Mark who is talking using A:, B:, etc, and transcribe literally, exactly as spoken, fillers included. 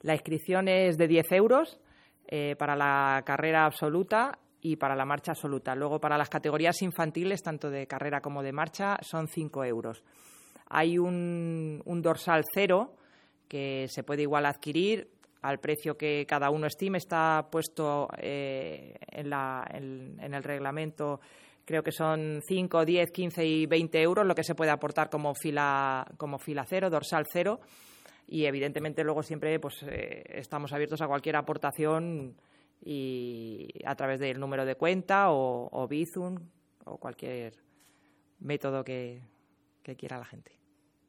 A: La inscripción es de diez euros eh, para la carrera absoluta y para la marcha absoluta. Luego, para las categorías infantiles, tanto de carrera como de marcha, son cinco euros. Hay un, un dorsal cero que se puede igual adquirir al precio que cada uno estime. Está puesto eh, en, la, en, en el reglamento, creo que son cinco, diez, quince y veinte euros lo que se puede aportar como fila, como fila cero, dorsal cero. Y, evidentemente, luego siempre pues eh, estamos abiertos a cualquier aportación y a través del número de cuenta o, o Bizum o cualquier método que, que quiera la gente.